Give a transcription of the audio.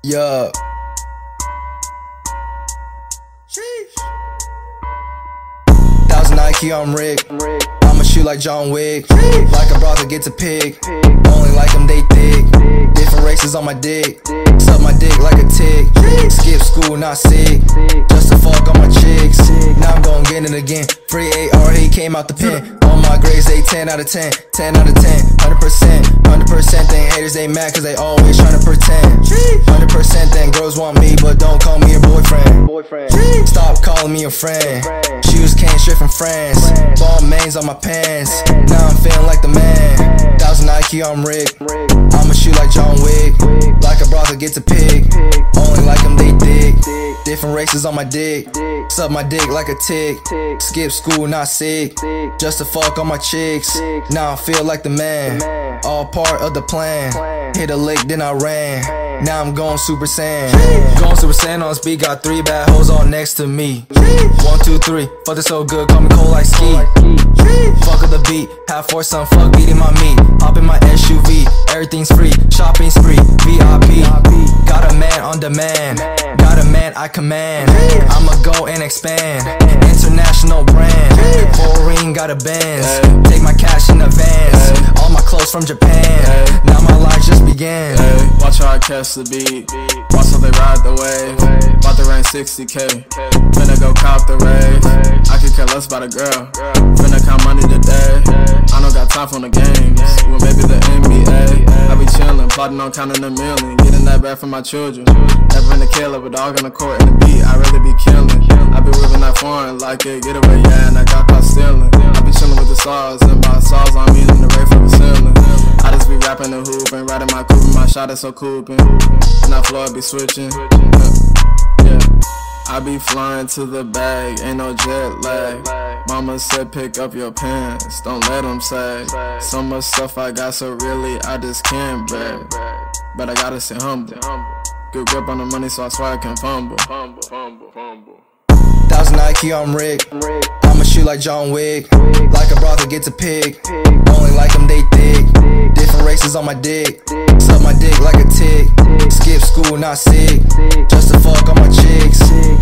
Yeah. Thousand IQ, I'm Rick. I'ma shoot like John Wick. Like a brother gets a pig. Only like them, they thick. Different races on my dick. Suck my dick like a tick. Skip school, not sick. Just to fuck on my chicks. Now I'm gon' get it again. Free AR, he came out the pen. On my grades, they 10 out of 10. 10 out of 10. 100%. 100% think haters, they mad cause they always tryna pretend. 100% think girls want me, but don't call me your boyfriend. Stop calling me a friend. Shoes came straight from France. Ball mains on my pants. Now I'm feeling like the man. Thousand IQ, I'm Rick. I'ma shoot like John Wick. Like a brother gets a pig. Only like them, they thick. Different races on my dick. Suck my dick like a tick. Skip school, not sick. Just to fuck on my chicks. Now I feel like the man. All part of the plan. Hit a lick, then I ran. Now I'm going Super Saiyan. Going Super Saiyan on speed. Got 3 bad hoes all next to me. 1, 2, 3. Fuck it so good, call me cold like ski. Fuck up the beat. Have foursome, fuck beating my meat. Hop in my SUV. Everything's free. Shopping spree. VIP. Got a man on demand. Got a man I command. I'ma go and expand. International brand. Foreign got a Benz. Take my cash in advance. All my clothes from Japan. Now my life just began. Watch how I catch the beat. Watch how they ride the wave. About to rank 60K. Finna go cop the rave. I could care less about a girl. Finna count money today. I don't got time for the games. Well, maybe the NBA. I be chillin', plotting on counting a million. Getting that back for my children. Never been a killer, but dog on the court and the beat. I really be killing. I be whipping that foreign like it. Get away, yeah, and I got caught stealing. I be chillin' with the saws, and by saws I'm using the ray for the ceiling. I just be rapping the hoop and riding my coupe, my shot is so coopin'. And that floor I be switching. Yeah. I be flying to the bag, ain't no jet lag. Mama said pick up your pants, don't let them say. So much stuff I got, so really I just can't brag. But I gotta stay humble. Good grip on the money, so I swear I can fumble. Thousand IQ, I'm Rick. I'ma shoot like John Wick. Like a brother gets a pig. Only like them, they thick. Different races on my dick. Suck my dick like a tick. Skip school, not sick. Just to fuck on my chicks.